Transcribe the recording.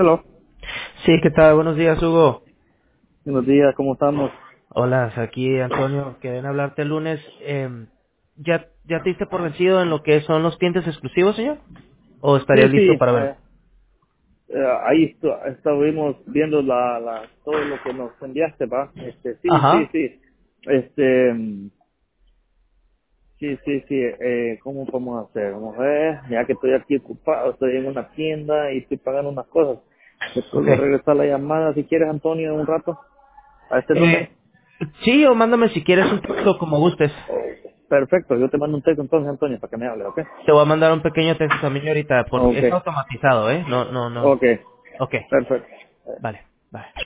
Hello. Sí, ¿qué tal? Buenos días, Hugo. Buenos días, ¿cómo estamos? Hola, aquí Antonio. Querían hablarte el lunes. ¿Ya te diste por vencido en lo que son los clientes exclusivos, señor? ¿O Sí, estarías sí, listo para ver? ahí estuvimos viendo todo lo que nos enviaste, ¿va? Sí, sí, Ajá. sí. Sí, ¿cómo podemos hacer? Vamos a ver, ya que estoy aquí ocupado, estoy en una tienda y estoy pagando unas cosas. Te Ok. puedo regresar la llamada si quieres, Antonio, un rato, a este número. Sí, o mándame si quieres un texto como gustes. Perfecto, yo te mando un texto entonces, Antonio, para que me hable, ¿ok? Te voy a mandar un pequeño texto también ahorita, porque Ok, es automatizado, ¿eh? No, no, no. ok, Ok. perfecto. Vale, vale.